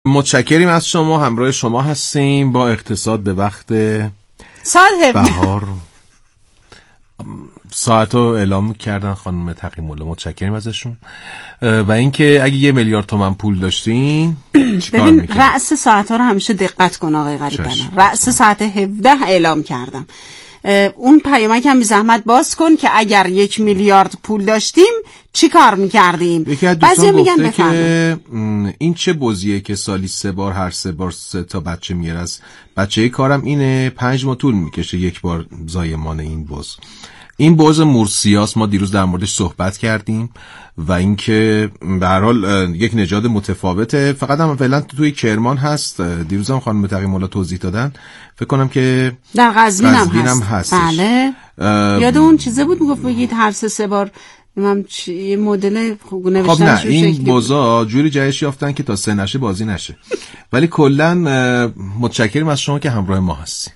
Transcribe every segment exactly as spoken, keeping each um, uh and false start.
متشکریم از شما. همراه شما هستیم با اقتصاد به وقت صاحب بهار. ساعت رو اعلام کردن خانم تقی‌مولا، متشکریم ازشون. و اینکه اگه یه میلیارد تومان پول داشتین چیکار میکنید؟ رأس ساعت ها رو همیشه دقت کن آقای غریب‌پناه. رأس ساعت هفده اعلام کردم. اون پیامک هم بی زحمت باز کن که اگر یک میلیارد پول داشتیم چی کار میکردیم. یکی از دوستان گفته که این چه بزیه که سالی سه بار هر سه بار سه تا بچه میاره. از بچه کارم اینه پنج ماه طول میکشه یک بار زایمان این بز. این بز مورسیاس، ما دیروز در موردش صحبت کردیم و اینکه به هر حال یک نژاد متفاوته، فقط هم فعلا توی کرمان هست. دیروز هم خانم تقی‌مولا توضیح دادن، فکر کنم که در قزوین هم هست. هستش. بله یاد اون چیزه بود میگفت بگید هر سه سه بار من یه مدل نوشتن. خب نه، این بزا جوری جهش یافتن که تا سه نشه بازی نشه. ولی کلا متشکریم از شما که همراه ما هستی.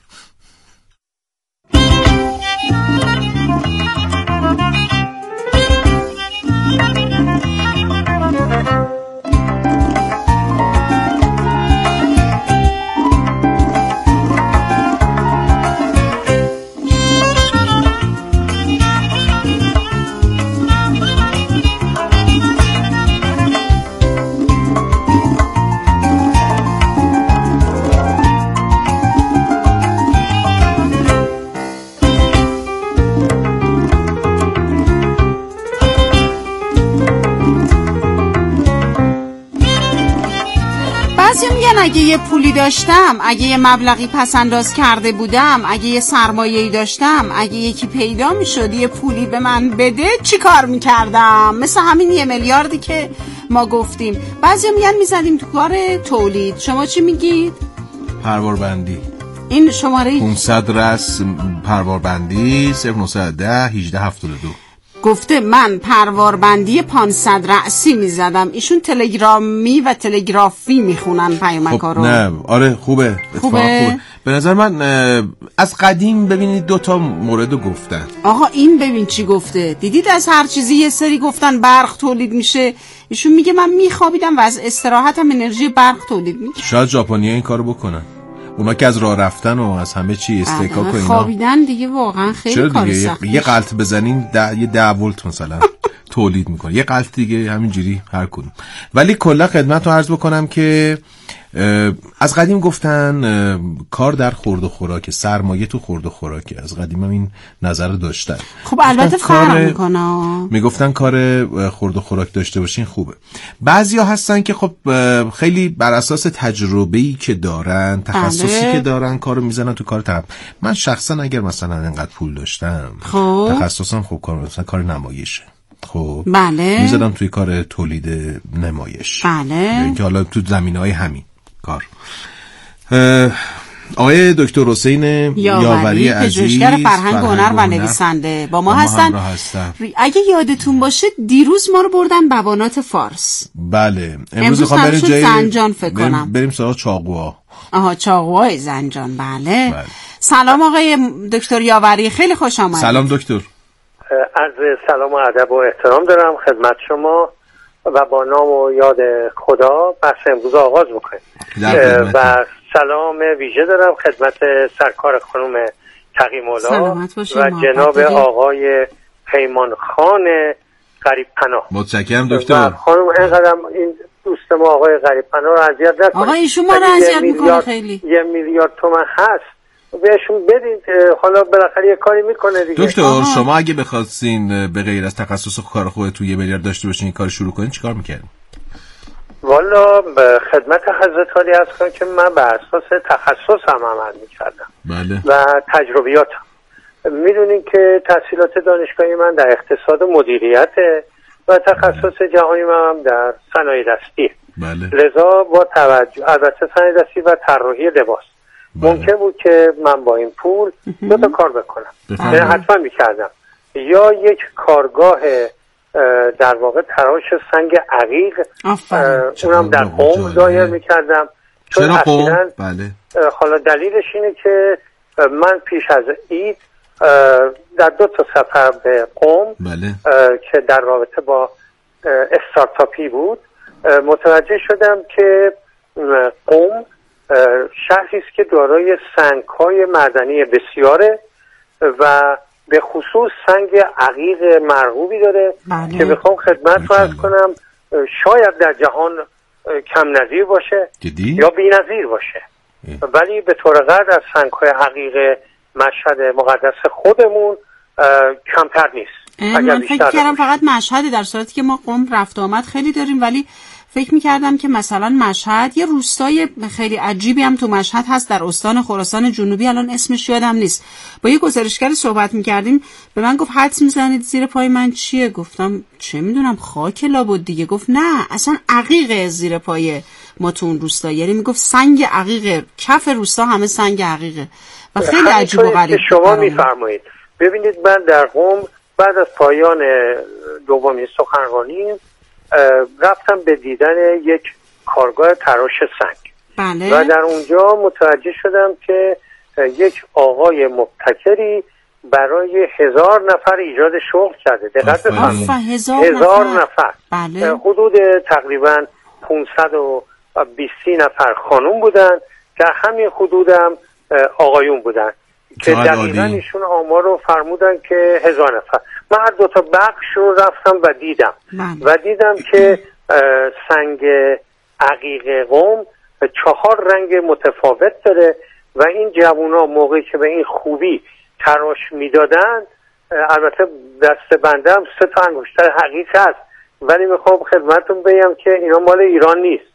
اگه یه پولی داشتم، اگه یه مبلغی پس انداز کرده بودم، اگه یه سرمایه‌ای داشتم، اگه یکی پیدا میشد یه پولی به من بده چی کار میکردم؟ مثل همین یه میلیاردی که ما گفتیم. بعضی میگن میزدیم تو کار تولید. شما چی میگید؟ پرواربندی. این شماره پانصد رأس پرواربندی صفر نه یک صفر هجده هفتاد و دو گفته من پرواربندی پانصد رأسی میزدم. ایشون تلگرامی و تلگرافی میخونن پیامکا رو. خب نه آره خوبه. خوبه. خوبه به نظر من. از قدیم ببینید دو تا موردو گفتن. آقا این ببین چی گفته، دیدید از هر چیزی یه سری گفتن برق تولید میشه. ایشون میگه من میخوابیدم و از استراحتم انرژی برق تولید میشه. شاید ژاپنی‌ها این کارو بکنن، اونا که از راه رفتن و از همه چی استکاک و اینا خوابیدن دیگه. واقعا خیلی کار سخته. یه غلط بزنین ده یه ده ولت مثلا تولید میکنه، یه غلط دیگه همینجوری هر کدوم. ولی کلا خدمتتون عرض بکنم که از قدیم گفتن کار در خورد و خوراک، سرمایه تو خورد و خوراک. از قدیم هم این نظر داشتن. خب البته فرق میکنه. میگفتن کار خورد و خوراک داشته باشین خوبه. بعضیا هستن که خب خیلی بر اساس تجربه‌ای که دارن، تخصصی بله. که دارن کارو میزنن تو کار طرف. من شخصا اگر مثلا انقدر پول داشتم خب. تخصصم خب کار مثلا کار نمایشه. خب بله. میزدم توی کار تولید نمایش. بله. یعنی که حالا تو زمینه‌های همین کار. آقای دکتر حسین یاوری عزیز، پژوهشگر فرهنگ و هنر و نویسنده با ما, ما هستن. اگه یادتون باشه دیروز ما رو بردن بوانات فارس. بله امروز میخوام بریم جای زنجان فکر کنم. بریم سراغ چاقوها. آها چاقوهای زنجان. بله. بله. سلام آقای دکتر یاوری، خیلی خوش آمدید. سلام دکتر. عرض سلام و ادب و احترام دارم خدمت شما و با نام و یاد خدا بحث امروز آغاز میکنیم. و سلام ویژه دارم خدمت سرکار خانم تقی‌مولا و جناب آقای پیمان خان غریب‌پناه. متشکرم دکتر. خانم اینقدر این دوست ما آقای غریب‌پناه رو اذیت نکنید. آقا ایشون ما رو اذیت میکنه خیلی. یه میلیارد تومان هست بهشون بدید، حالا بالاخره یه کاری میکنه دیگه. دکتر آها. شما اگه بخواستین به غیر از تخصص کار خودتون یه میلیارد داشته باشین این کار شروع کنین چیکار میکردین؟ والا به خدمت حضرت عالی عرض کنم که من به اساس تخصصم عمل میکردم بله. و تجربیاتم. میدونین که تحصیلات دانشگاهی من در اقتصاد و مدیریت و تخصص جهانی من هم در صنایع دستی. بله. لذا با توجه البته صنایع دستی و طراحی لباس بله. ممکن بود که من با این پول دو تا کار بکنم. یعنی حتما میکردم یا یک کارگاه در واقع تراش سنگ عقیق اونم در قم دایر میکردم. چرا قم؟ بله. حالا دلیلش اینه که من پیش از عید در دو تا سفر به قم بله. که در رابطه با استارتاپی بود متوجه شدم که قم شهری است که دارای سنگ‌های معدنی بسیاره و به خصوص سنگ عقیق مرغوبی داره بله. که بخوام خدمت رو عرض کنم شاید در جهان کم نظیر باشه جدی؟ یا بی نظیر باشه اه. ولی به طور قدر از سنگ‌های عقیق مشهد مقدس خودمون کمتر نیست. من فکر کردم فقط مشهد، در صورتی که ما قم رفت آمد خیلی داریم، ولی فکر می‌کردم که مثلا مشهد یه روستای خیلی عجیبی هم تو مشهد هست در استان خراسان جنوبی، الان اسمش یادم نیست. با یه گزارشگری صحبت می‌کردیم، به من گفت حدس می‌زنید زیر پای من چیه؟ گفتم چه می‌دونم، خاک لابد دیگه. گفت نه، اصلا عقیقه زیر پای ما تو اون روستا، یعنی میگفت سنگ عقیقه، کف روستا همه سنگ عقیقه و خیلی عجیب و غریب. شما می‌فرمایید. ببینید من در قم بعد از پایان دومین سخنرانی رفتم به دیدن یک کارگاه تراش سنگ بله. و در اونجا متوجه شدم که یک آقای مبتکری برای هزار نفر ایجاد شغل کرده. دقت بفرمایید، هزار, هزار نفر, نفر. بله. حدود تقریبا پانصد و بیست نفر خانوم بودن، در همین حدودم آقایون بودن که دقیقا ایشون آمار رو فرمودن که هزار نفر. من هر دو تا بخش رو رفتم و دیدم من. و دیدم که سنگ عقیق قم چهار رنگ متفاوت داره و این جوونا موقعی که به این خوبی تراش میدادن، البته دست بنده هم سه تا انگشتر حقیق هست ولی میخوام خدمتتون بگم که اینا مال ایران نیست،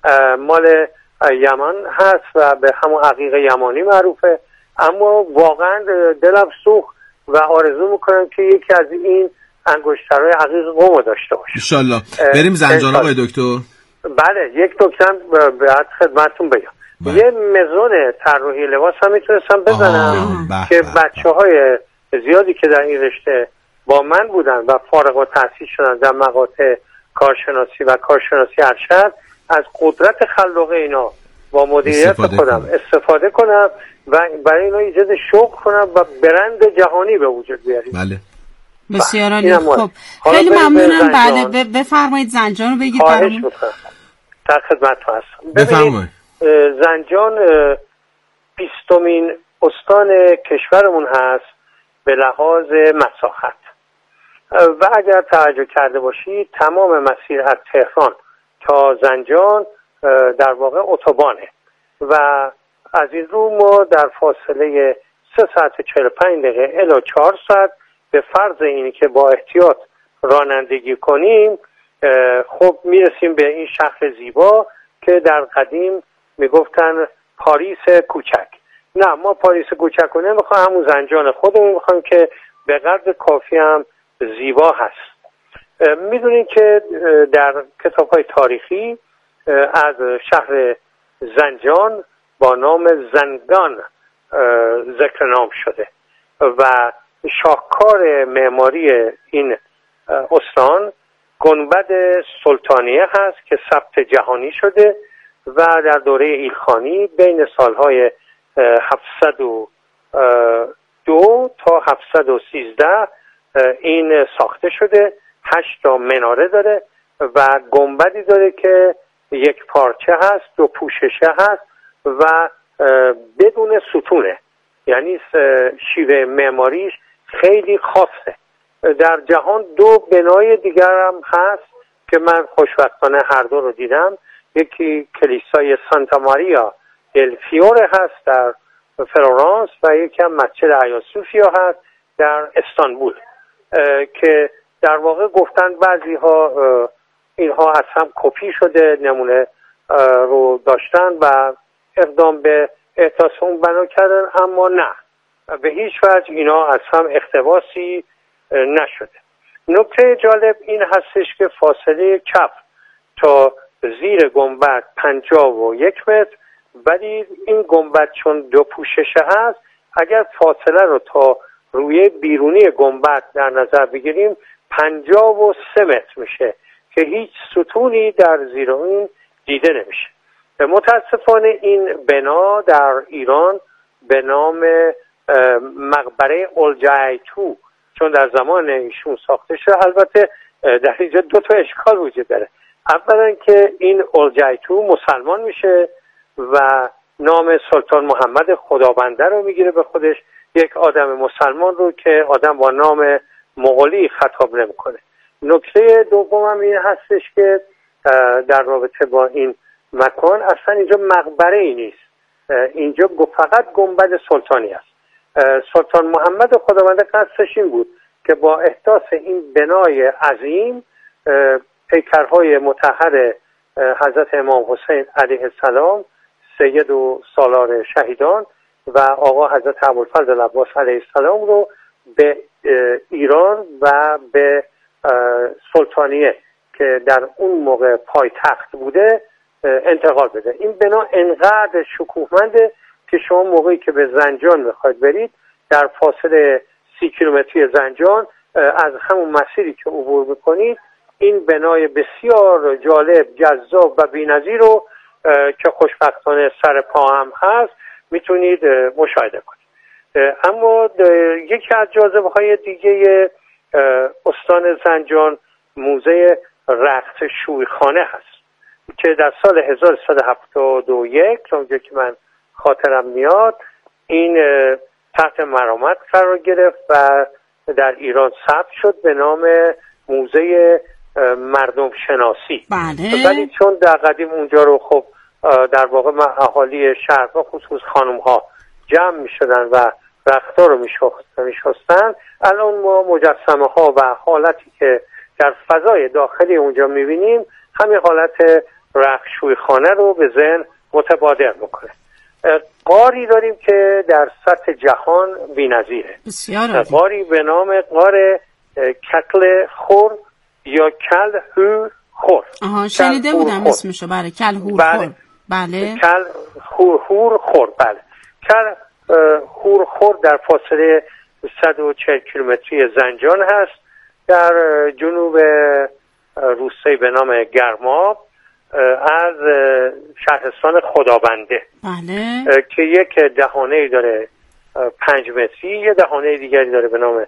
مال یمن هست و به همون عقیق یمانی معروفه، اما واقعا دلم سوخت و آرزو میکنم که یکی از این انگشترهای عقیق قم داشته باشه. انشالله. بریم زنجان آقای دکتر. بله، یک دکترم بعد خدمتتون بگم. بله. یه مزون طراحی لباس هم میتونستم بزنم که بچه های زیادی که در این رشته با من بودن و فارغ التحصیل شدن در مقاطع کارشناسی و کارشناسی ارشد از قدرت خلاقه اینا با مدیریت استفاده خودم کنم. استفاده کنم و برای اینا ایجاد شغل کنم و برند جهانی به وجود بیاریم. بله. بسیار عالی. خب خیلی ممنونم. بله بفرمایید زنجان رو بگید برامون. خواهش می‌کنم. در خدمتتون هستم. بفرمایید. زنجان بیستمین استان کشورمون هست به لحاظ مساحت و اگر توجه کرده باشید تمام مسیر از تهران تا زنجان در واقع اتوبانه و از این رو ما در فاصله سه ساعت و چهل و پنج دقیقه الی چهار ساعت به فرض اینی که با احتیاط رانندگی کنیم خب میرسیم به این شهر زیبا که در قدیم میگفتن پاریس کوچک. نه، ما پاریس کوچک رو نمیخوایم، همون زنجان خودمون میخوایم که به قدر کافی هم زیبا هست. میدونید که در کتاب‌های تاریخی از شهر زنجان با نام زنگان ذکر نام شده و شاهکار معماری این استان گنبد سلطانیه هست که ثبت جهانی شده و در دوره ایلخانی بین سالهای هفتصد و دو تا هفتصد و سیزده این ساخته شده. هشت تا مناره داره و گنبدی داره که یک پارچه هست، دو پوششه هست و بدون ستونه، یعنی شیوه معماریش خیلی خاصه. در جهان دو بنای دیگر هم هست که من خوشبختانه هر دو رو دیدم. یکی کلیسای سانتا ماریا دل فیوره هست در فلورانس و یکی هم مسجد آیا صوفیا هست در استانبول که در واقع گفتن بعضی ها اینها از هم کپی شده، نمونه رو داشتن و اقدام به احداث اون بنا کردن، اما نه، به هیچ وجه اینا از هم اقتباسی نشده. نکته جالب این هستش که فاصله کف تا زیر گنبد پنجاه و یک متر، ولی این گنبد چون دو پوششه هست اگر فاصله رو تا روی بیرونی گنبد در نظر بگیریم پنجاه و سه متر میشه که هیچ ستونی در زیر اون دیده نمیشه. متاسفانه این بنا در ایران به نام مقبره اولجایتو چون در زمان ایشون ساخته شده، البته در اینجا دو تا اشکال وجود داره. اولا که این اولجایتو مسلمان میشه و نام سلطان محمد خدابنده رو میگیره به خودش، یک آدم مسلمان رو که آدم با نام مغولی خطاب نمیکنه. نکته دومم این هستش که در رابطه با این مکان اصلا اینجا مقبره ای نیست، اینجا فقط گنبد سلطانی است. سلطان محمد خدابنده قصدش این بود که با احداث این بنای عظیم پیکرهای مطهر حضرت امام حسین علیه السلام، سید و سالار شهیدان و آقا حضرت ابوالفضل عباس علیه السلام رو به ایران و به سلطانیه که در اون موقع پایتخت بوده انتقال بده. این بنا انقدر شکوهمنده که شما موقعی که به زنجان میخواید برید در فاصله سی کیلومتری زنجان از همون مسیری که عبور میکنید این بنای بسیار جالب، جذاب و بی‌نظیر رو که خوشبختانه سر پا هم هست میتونید مشاهده کنید. اما یکی از جاذبه‌های دیگه استان زنجان موزه رخت شویخانه هست که در سال هزار و سیصد و هفتاد و یک اونجا که من خاطرم میاد این تحت مرامت قرار گرفت و در ایران ثبت شد به نام موزه مردم شناسی. بله. ولی چون در قدیم اونجا رو خب در واقع اهالی شهرها خصوص خانم ها جمع می شدن و رختها رو می شستن، الان ما مجسمه ها و حالتی که در فضای داخلی اونجا می بینیم همین حالت رختشوی خانه رو به ذهن متبادر میکنه. غاری داریم که در سطح جهان بی‌نظیره. غاری به نام غار کتل خور یا کل هور خور. آها شنیده بودم اسمشو. بله کل هور خور. بله کل هور هور خور. بله کل هور خور در فاصله صد و چهل کیلومتری زنجان هست در جنوب روستایی به نام گرماب از شهرستان خدابنده. بله. که یک دهانه‌ای داره پنج متری، یه دهانه دیگری داره به نام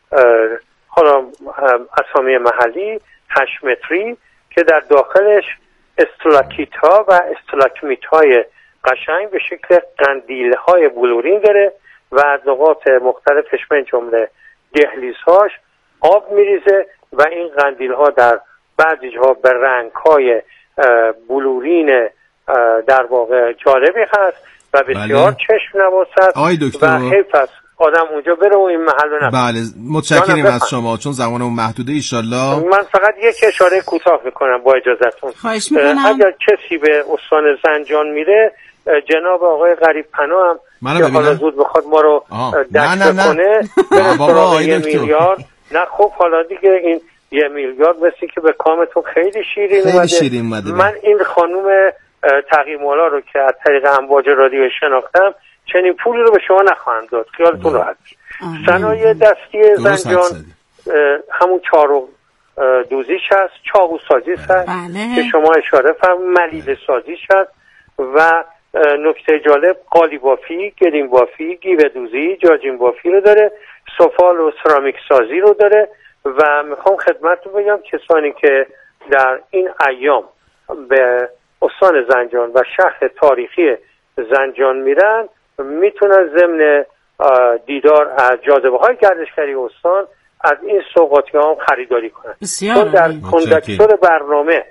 حالا اسامی محلی هشت متری که در داخلش استلاکیت ها و استلاکمیت های قشنگ به شکل قندیل های بلورین داره و از نقاط مختلفش من جمله دهلیزهاش آب میریزه و این قندیل ها در بعضی جاها به رنگ های بلورین در واقع جالبی هست و بسیار بله. چشم نواز هست و حیف است آدم اونجا بره و این محل رو نبینه. بله متشکریم از شما چون زمانمون محدوده. ایشالله من فقط یک اشاره کوتاه میکنم با اجازهتون. خواهش میکنم. اگر کسی به استان زنجان میره جناب آقای غریب پناه هم که حالا زود بخواد ما رو دست کنه بابا یه میلیارد نه خب حالا دیگه این یه میلیارد مثل که به کامتون خیلی شیرین خیلی اومده. شیرین اومده. من این خانوم تقی‌مولا رو که از طریق امواج رادیو شناختم چنین پولی رو به شما نخواهم داد، خیالتون راحت. صنایع دستی زنجان همون چارو دوزیش هست، چاقو سازیش هست بله. که شما اشاره فرمودید، ملیل سازیش هست و نکته جالب قالی بافی، گلیم بافی، گیوه دوزی، جاجین بافی رو داره، سفال و سرامیک سازی رو داره و میخوام خدمتتون بگم کسانی که در این ایام به استان زنجان و شهر تاریخی زنجان میرن میتونن ضمن دیدار از جاذبه های گردشگری استان از این سوغاتی ها هم خریداری کنن. چون در کندکتور برنامه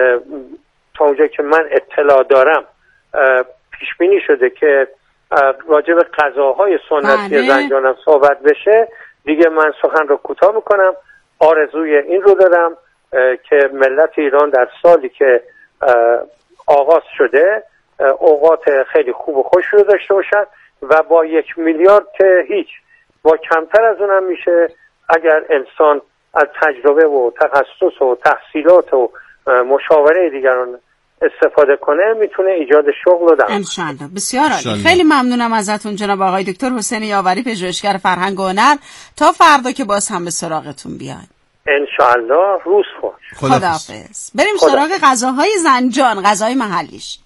تا اونجا که من اطلاع دارم پیش بینی شده که راجع به غذاهای سنتی بله. زنجان هم صحبت بشه. دیگه من سخن رو کوتاه میکنم. آرزوی این رو دارم که ملت ایران در سالی که آغاز شده اوقات خیلی خوب و خوش رو داشته باشن و با یک میلیارد که هیچ، با کمتر از اونم میشه اگر انسان از تجربه و تخصص و تحصیلات و مشاوره دیگران استفاده کنه میتونه ایجاد شغل رو داره. انشالله. بسیار عالی. خیلی ممنونم ازتون جناب آقای دکتر حسین یاوری، پژوهشگر فرهنگ و هنر. تا فردا که باز هم به سراغتون بیاد. انشالله. روز خوش. خداحافظ. بریم خدا. سراغ غذاهای زنجان، غذای محلیش.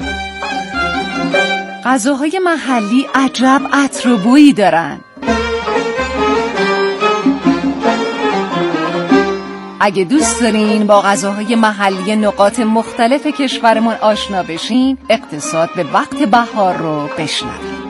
غذاهای محلی عجب عطر و بویی دارن. اگه دوست دارین با غذاهای محلی نقاط مختلف کشورمون آشنا بشین، اقتصاد به وقت بهار رو بشنوید.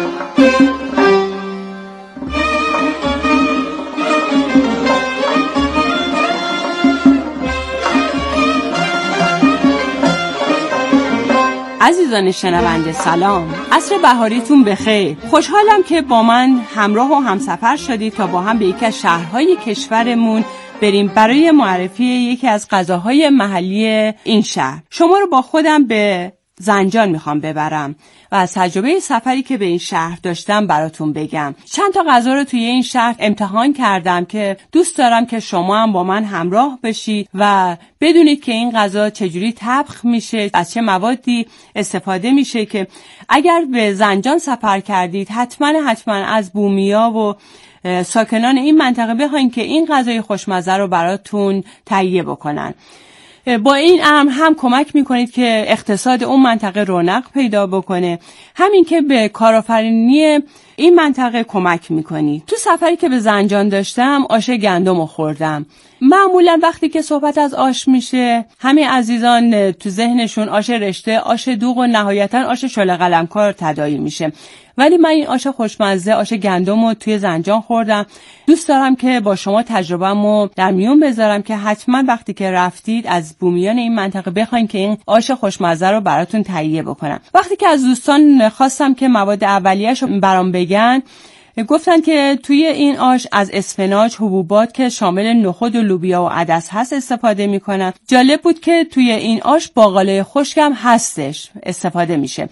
عزیزان شنونده سلام، عصر بهاریتون بخیر. خوشحالم که با من همراه و همسفر شدید تا با هم به یکی از شهرهای کشورمون بریم برای معرفی یکی از غذاهای محلی این شهر. شما رو با خودم به زنجان میخوام ببرم و از تجربه سفری که به این شهر داشتم براتون بگم. چند تا غذا رو توی این شهر امتحان کردم که دوست دارم که شما هم با من همراه بشید و بدونید که این غذا چجوری طبخ میشه، از چه موادی استفاده میشه، که اگر به زنجان سفر کردید حتما حتما از بومیا و ساکنان این منطقه بخواین که این غذای خوشمزه رو براتون تهیه بکنن. با این امر هم کمک میکنید که اقتصاد اون منطقه رونق پیدا بکنه، همین که به کارآفرینی این منطقه کمک میکنید. تو سفری که به زنجان داشتم آش گندم رو خوردم. معمولا وقتی که صحبت از آش میشه همه عزیزان تو ذهنشون آش رشته، آش دوغ و نهایتا آش شله قلمکار تداعی میشه، ولی من این آش خوشمزه، آش گندم رو توی زنجان خوردم. دوست دارم که با شما تجربه‌مو در میون بذارم که حتما وقتی که رفتید از بومیان این منطقه بخواین که این آش خوشمزه رو براتون تهیه بکنن. وقتی که از دوستان خواستم که مواد اولیه‌شو برام بگن، گفتن که توی این آش از اسفناج، حبوبات که شامل نخود و لوبیا و عدس هست استفاده میکنن. جالب بود که توی این آش باقاله خشکم هستش استفاده میشه.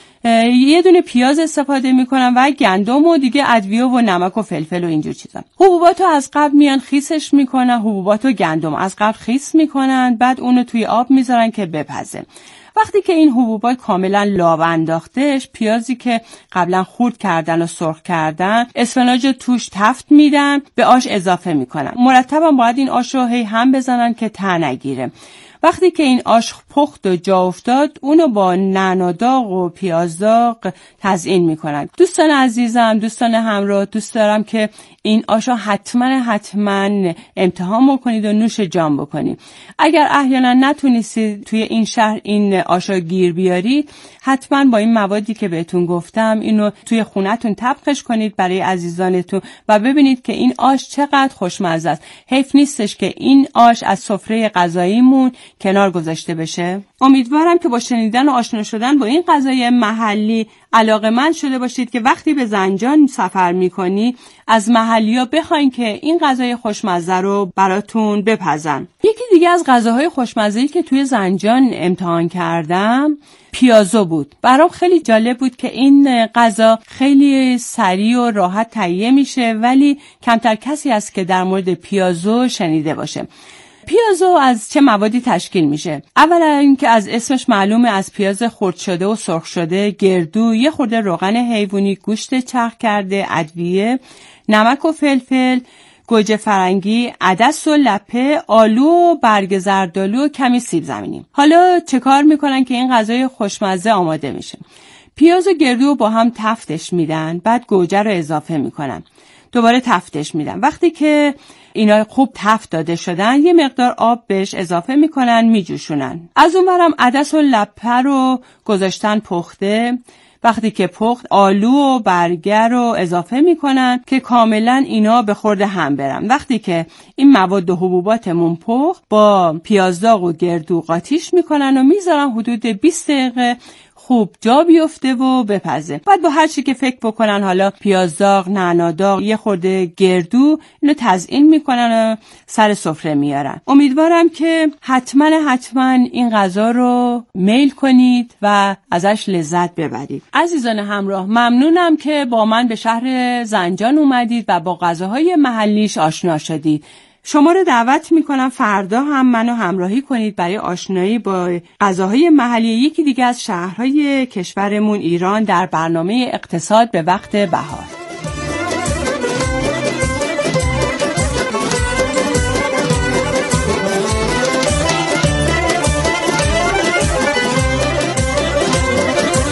یه دونه پیاز استفاده میکنن و گندم و دیگه ادویه و نمک و فلفل و اینجور چیزا. حبوباتو از قبل میان خیسش میکنن، حبوباتو گندم از قبل خیس میکنن، بعد اونو توی آب میذارن که بپزه. وقتی که این حبوبات کاملا لاب انداختش، پیازی که قبلا خورد کردن و سرخ کردن، اسفناج توش تفت میدن، به آش اضافه میکنن. مرتبا باید این آش رو هی هم بزنن که ته نگیره. وقتی که این آش پخت و جا افتاد، اونو با نعنا داغ و پیاز داغ تزیین میکنن. دوستان عزیزم، دوستان همراه، دوست دارم که این آشو حتما حتما امتحان بکنید و نوش جان بکنید. اگر احیانا نتونستید توی این شهر این آشو گیر بیارید، حتما با این موادی که بهتون گفتم اینو توی خونتون طبخش کنید برای عزیزانتون و ببینید که این آش چقدر خوشمزه است. حیف نیستش که این آش از سفره غذاییمون کنار گذاشته بشه. امیدوارم که با شنیدن و آشنا شدن با این غذای محلی علاقه‌مند شده باشید که وقتی به زنجان سفر می‌کنی از محلی‌ها بخواین که این غذای خوشمزه رو براتون بپزن. یکی دیگه از غذاهای خوشمزه‌ای که توی زنجان امتحان کردم پیازو بود. برام خیلی جالب بود که این غذا خیلی سریع و راحت تهیه میشه، ولی کمتر کسی هست که در مورد پیازو شنیده باشه. پیازو از چه موادی تشکیل میشه؟ اولا اینکه از اسمش معلومه، از پیاز خرد شده و سرخ شده، گردو، یه خورده روغن حیوانی، گوشت چرخ کرده، ادویه، نمک و فلفل، گوجه فرنگی، عدس و لپه، آلو و برگ زردآلو و کمی سیب زمینی. حالا چه کار میکنن که این غذای خوشمزه آماده میشه؟ پیاز و گردو با هم تفتش میدن، بعد گوجه رو اضافه میکنن، دوباره تفتش میدن. وقتی که اینا خوب تفت داده شدن، یه مقدار آب بهش اضافه میکنن، میجوشونن. از اونورم عدس و لپه رو گذاشتن پخته. وقتی که پخت، آلو و برگر رو اضافه میکنن که کاملا اینا به خورد هم برن. وقتی که این مواد و حبوباتمون پخت، با پیازداغ و گردو قاطیش میکنن و میذارن حدود بیست دقیقه خوب جا بیفته و بپزه. بعد با هر چی که فکر بکنن، حالا پیازداغ، نعناداغ، یه خورده گردو، اینو تزیین میکنن و سر سفره میارن. امیدوارم که حتما حتما این غذا رو میل کنید و ازش لذت ببرید. عزیزان همراه، ممنونم که با من به شهر زنجان اومدید و با غذاهای محلیش آشنا شدید. شما رو دعوت میکنم فردا هم منو همراهی کنید برای آشنایی با غذاهای محلی یکی دیگه از شهرهای کشورمون ایران در برنامه اقتصاد به وقت بهار.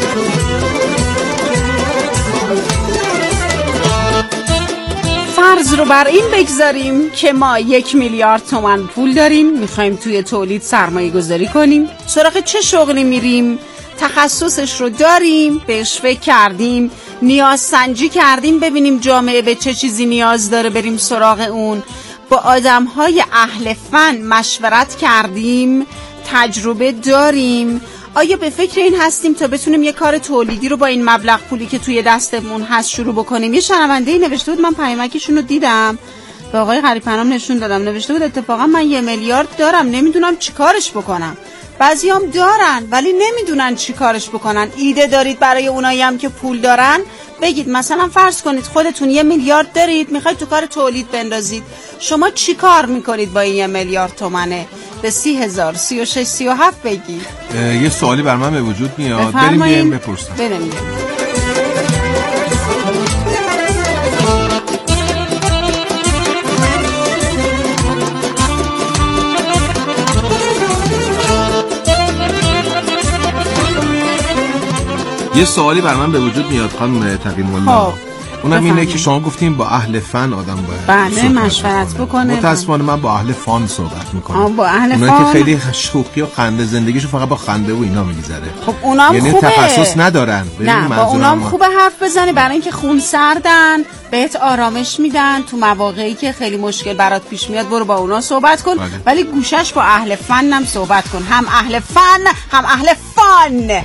فرض رو بر این بگذاریم که ما یک میلیارد تومان پول داریم، میخوایم توی تولید سرمایه گذاری کنیم. سراغ چه شغلی میریم؟ تخصصش رو داریم، بهش فکر کردیم، نیاز سنجی کردیم ببینیم جامعه به چه چیزی نیاز داره، بریم سراغ اون. با آدم‌های اهل فن مشورت کردیم، تجربه داریم. آیا به فکر این هستیم تا بتونیم یه کار تولیدی رو با این مبلغ پولی که توی دستمون هست شروع بکنیم؟ یه شنونده‌ای نوشته بود، من پیامکشون رو دیدم، به آقای غریب‌پناه نشون دادم، نوشته بود اتفاقا من یه میلیارد دارم نمیدونم چی کارش بکنم. بعضیام دارن ولی نمیدونن چی کارش بکنن. ایده دارید برای اونایی هم که پول دارن؟ بگید. مثلا فرض کنید خودتون یه میلیارد دارید میخواید تو کار تولید بندازید، شما چی کار میکنید با این یه میلیارد تومنه؟ به سی هزار سی و شش سی و هفت بگید. یه سوالی بر من به وجود میاد، بریم بیایم بپرسم. بریم یه سوالی بر من به وجود میاد خانم تقی‌الله. اونم اینه که شما گفتیم با اهل فن آدم باید بله مشورت بکنه. متأسفانه من با اهل فان صحبت میکنم. با اهل فان که خیلی شوخی و خنده زندگیشو فقط با خنده و اینا میگذره. خب اونام یعنی خوبه، تخصص ندارن. نه با اونام خوبه حرف بزنی، برای اینکه خون سردن، بهت آرامش میدن تو مواقعی که خیلی مشکل برات پیش میاد. برو با اونا صحبت کن. بله. ولی گوشش با اهل فن هم صحبت کن، هم اهل فن هم اهل فان.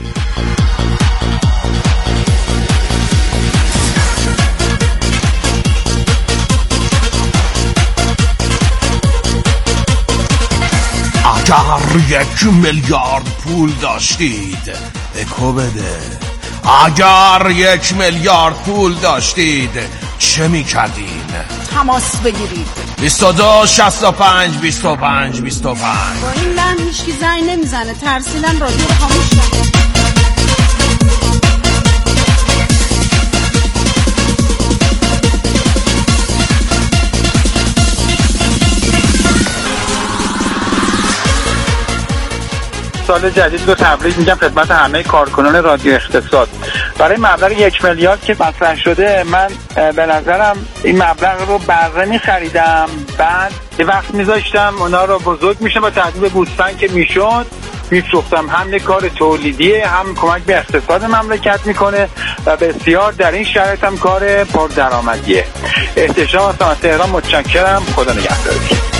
اگر یک میلیارد پول داشتید اکو بده. اگر یک میلیارد پول داشتید چه میکردین؟ تماس بگیرید. بیست و دو شصت و پنج بیست و پنج بیست و پنج. با این لحن هیچکی زنگ نمیزنه، ترسیدم رادیو رو خاموش کنم. سال جدید رو تبریک میگم خدمت همه کارکنان رادیو اقتصاد. برای مبلغ یک میلیارد که مطرح شده، من به نظرم این مبلغ رو بره میخریدم، بعد یه وقت میذاشتم اونا رو بزرگ میشه با تبدیل به بوستان که میشد میفروختم. هم کار تولیدیه، هم کمک به اقتصاد مملکت میکنه و بسیار در این شرایط هم کار پردرآمدیه. احتشام هستم از تهران، متشکرم، خدا نگهدارتون.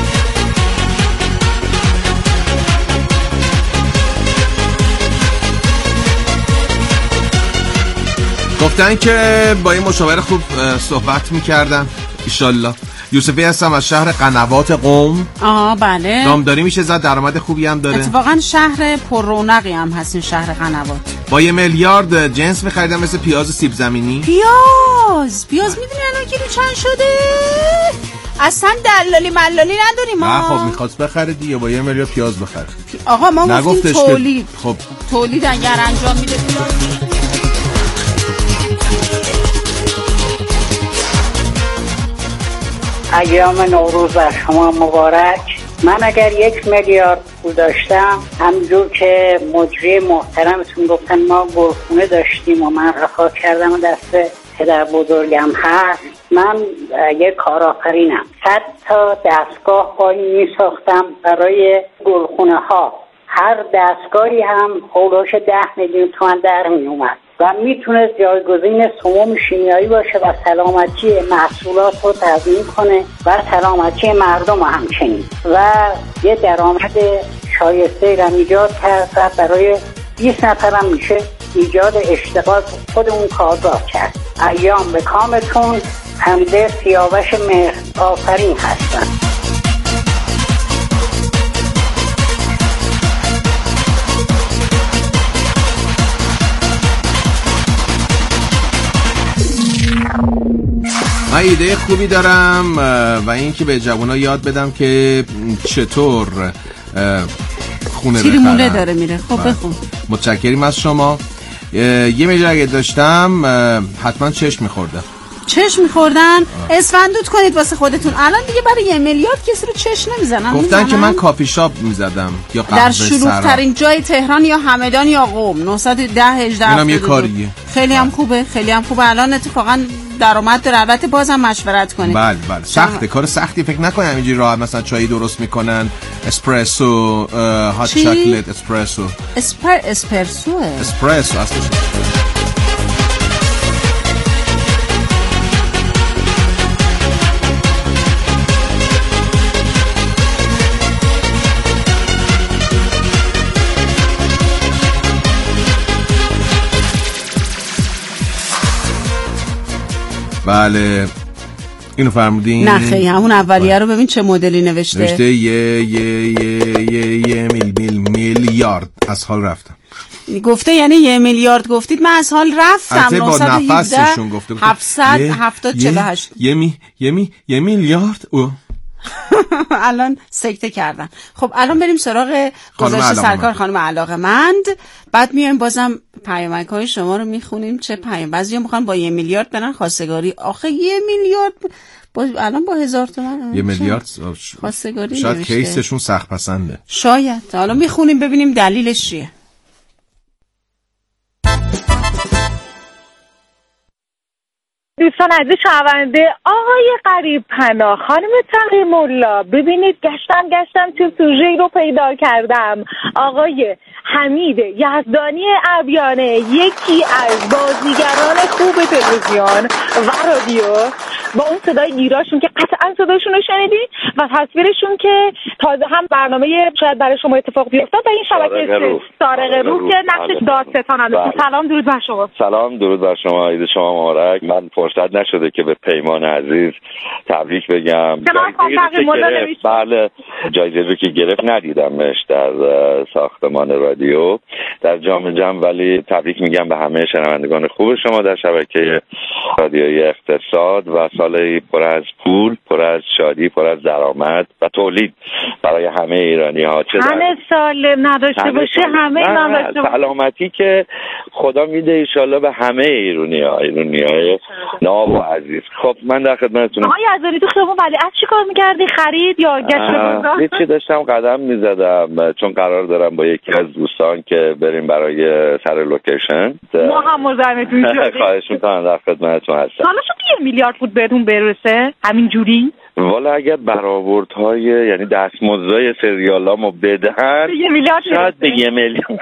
گفتن که با این مشاور خوب صحبت میکردن. ایشالله. یوسفی هستم از شهر قنوات قم. آها بله. نامداری میشه زد، درآمد خوبی هم داره. اتفاقا شهر پر رونقی هم هست این شهر قنوات. با یه میلیارد جنس میخریدم مثل پیاز سیب زمینی. پیاز پیاز میدونی الان کیلو چند شده؟ اصلا دلالی ملالی نداریم ما. نه خب میخواست بخره دیگه، با یه میلیارد پیاز بخره. آقا ما گفتیم تولید. خب تولید اگر انجام میده پیاز. ایام نوروز بر شما مبارک. من اگر یک میلیارد پول داشتم، همونجور که مجری محترمتون گفتن ما گلخونه داشتیم و من رفاه کردم و دست پدر بزرگم هست، من یک کارآفرینم. صد تا دستگاه پایی می ساختم برای گلخونه ها. هر دستگاهی هم حولوش ده میلیون تومان در می اومد و میتونه جایگزین سموم شیمیایی باشه و سلامتی محصولات رو تضمین کنه و سلامتی مردم همچنین، و یه درآمد شایسته را ایجاد کرد و برای بیست نفرم میشه ایجاد اشتغال خود اون کارگاه کرد. ایام به کامتون. حمده سیاوش مهر آفرین هستن. من ایده خوبی دارم و این که به جوان‌ها یاد بدم که چطور خونه بخرن. تیرمونه داره میره. خب بخون. متشکریم از شما. یه میلیارد اگه داشتم حتما چشم می‌خوردم. چشم می‌خوردن؟ اسفندود کنید واسه خودتون. الان دیگه برای یه میلیارد کسی رو چشم نمیزنن. گفتن که من کافی شاپ میزدم یا قهوه در شلوغ ترین جای تهران یا همدان یا قم. نه یک صفر هجده اینم یه کاریه. خیلی هم خوبه، خیلی هم خوبه. الان اتفاقا درآمد داره. البته بازم مشورت کنید. بله بله سخته، کار سختی فکر نکنید همینجوری راحت مثلا چای درست میکنن، اسپرسو، هات چاکلت اسپرسو. اسپر اسپرسو اسپرسو اصلش. بله اینو فرمودین؟ نه خیلی همون اولیه رو ببین چه مدلی نوشته. نوشته یه یه یه یه یه میل میل میلیارد از حال رفتم. گفته یعنی یه میلیارد گفتید من از حال رفتم. با نفسشون گفته هفتصد هفتاد چهل و هشت یه می یه می یه میلیارد. او الان سکته کردن. خب الان بریم سراغ گزارش سرکار خانم علاقه‌مند. بعد میایم بازم پیامک‌های شما رو میخونیم. چه پیام بعضیا میخوان با یه میلیارد برن خواستگاری. آخه یه میلیارد با... الان با هزار تومان یه میلیارد خواستگاری شاید نوشته. کیسشون سخت پسنده. شاید. حالا میخونیم ببینیم دلیلش چیه. دوستان عزیز شنونده، آقای غریب پناه، خانم تقی مولا، ببینید گشتم گشتم چه سوژه‌ای رو پیدا کردم. آقای حمید یزدانی عبیانه، یکی از بازیگران خوب تلویزیون و رادیو، با اون صدای گیراشون که قطعا صداشون رو شنیدید و تصویرشون که تازه هم برنامه شاید برای شما اتفاق بیفتاد در این شبکه سارق روح که نقشش دادستان است. سلام درود بر شما. سلام درود بر شما، عید شما مبارک. من فرصت نشده که به پیمان عزیز تبریک بگم. بله جایزه رو که گرفت ندیدمش در ساختمان رادیو در جام جم، ولی تبریک میگم به همه شنوندگان خوب شما در شبکه رادیویی اقتصاد و سال پر از پول، پر از شادی، پر از درآمد و تولید برای همه ایرانی ها. چه همه سال نداشته باشه، همه نداشته باشه. سلامتی که خدا میده ان شاءالله به همه ایرانی ها، ایرانی های ناب و عزیز. خب من در خدمتتونم. آقای یزدانی تو خیابون ولیعصر چیکار می‌کردی؟ خرید یا گشت بازار؟ هیچی، داشتم قدم می‌زدم چون قرار دارم با یکی از دوستان که بریم برای سر لوکیشن. ما هم مزاحمتون شدیم. خواهش می‌کنم، در خدمتتون هستم. حالا شو یه میلیارد پول بهتون برسه همین جوری؟ والا اگر برآوردهای یعنی دستمزدای سریالامو بدهن یه میلیارد شاید به یه میلیون.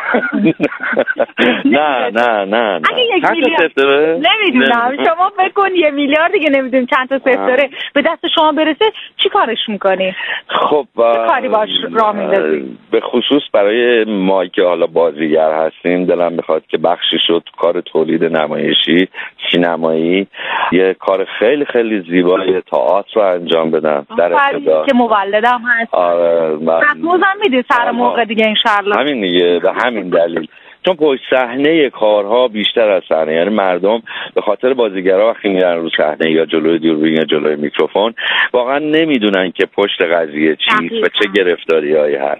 نه نه نه اگه یک میلیارد نمیدونم، شما فکر کن یه میلیارد دیگه نمیدونم چند تا صفر داره به دست شما برسه چی کارش میکنی؟ خب چه کاری باش راه میندازی؟ به خصوص برای ما که حالا بازیگر هستیم دلم میخواد که بخشی شد کار تولید نمایشی سینمایی، یه کار خیلی خیلی زیبای تئاتر رو انجام بدم در ابتدا که مولدم هست. آره مطمئنم میدی سر موقع دیگه انشالله. همین دیگه، به همین دلیل چون پشت صحنه کارها بیشتر از صحنه، یعنی مردم به خاطر بازیگرا وقتی میرن رو صحنه یا جلوی دوربین یا جلوی میکروفون واقعا نمیدونن که پشت قضیه چیست و چه گرفتاریایی هست.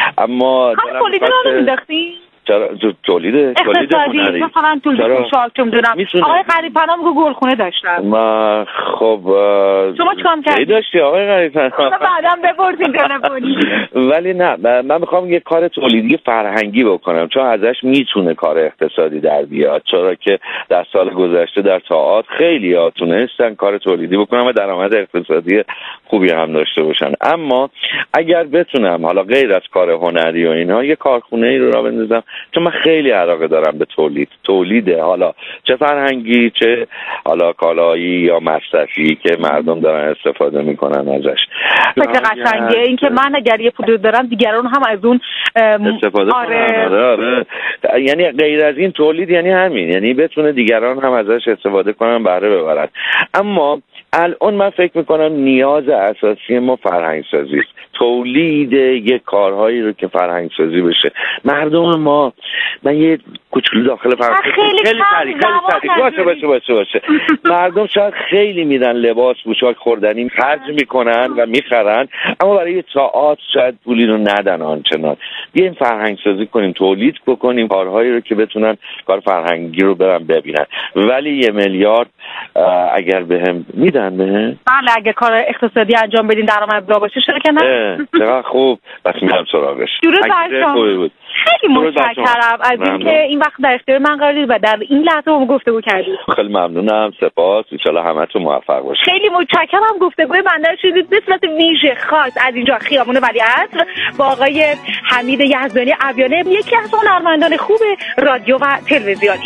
اما هم تولیدی رو نمیداختی؟ چرا تولید تولید هنری مثلا تولید خوشحال چون دونم آقای غریب پناه میگه گلخونه داشتن. ما خب شما چیکار کردی؟ داشتی آقای غریب پناه؟ بعدم بپرسید تلفنی. ولی نه من میخوام یه کار تولیدی فرهنگی بکنم چون ازش میتونه کار اقتصادی در بیاد، چرا که در سال گذشته در تئاتر خیلی ها تونستن کار تولیدی بکنن و درآمد اقتصادی خوبی هم داشته باشن. اما اگر بتونم حالا غیر از کار هنری و اینها یه کارخونه ای رو راه بندازم، چون من خیلی علاقه دارم به تولید تولیده حالا چه فرهنگی چه حالا کالایی یا مصرفی که مردم دارن استفاده میکنن ازش. فکر قشنگه این که من اگر یه پول دارم دیگران هم از اون استفاده آره. کنن. آره آره. یعنی غیر از این تولید یعنی همین، یعنی بتونه دیگران هم ازش استفاده کنن بهره ببرن. اما الان من فکر میکنم نیاز اساسی ما فرهنگ سازی است، تولید یک کارهایی رو که فرهنگ سازی بشه. مردم ما من یه کوچولو داخل فرهنگ خیلی خیلی سریع خیلی سریع باشه باشه باشه باشه مردم شاید خیلی میدن لباس پوشاک خوردنی خرج میکنن و میخرن، اما برای تئاتر شاید پولی رو ندن آنچنان. بیایم فرهنگ سازی کنیم، تولید بکنیم کارهایی رو که بتونن کار فرهنگی رو برن ببینن. ولی یه میلیارد اگر بهم میدن میدن نه؟ بله اگه کار اقتصادی انجام بدین درآمد دار باشه چرا که نه؟ چقدر خوب. بس میرم سراغش. درود بر شما. خیلی متشکرم از اینکه این وقت در اختیار من قرار دید و در این لحظه با ما گفتگو کردید. خیلی ممنونم. سپاس. ان شاء الله همتون موفق باشید. خیلی متشکرم. گفتگوی بنده شدید به صورت ویژه خاص از اینجا خیابون ولیعصر با آقای حمید یزدانی عبیانه، یکی از هنرمندان خوب رادیو و تلویزیون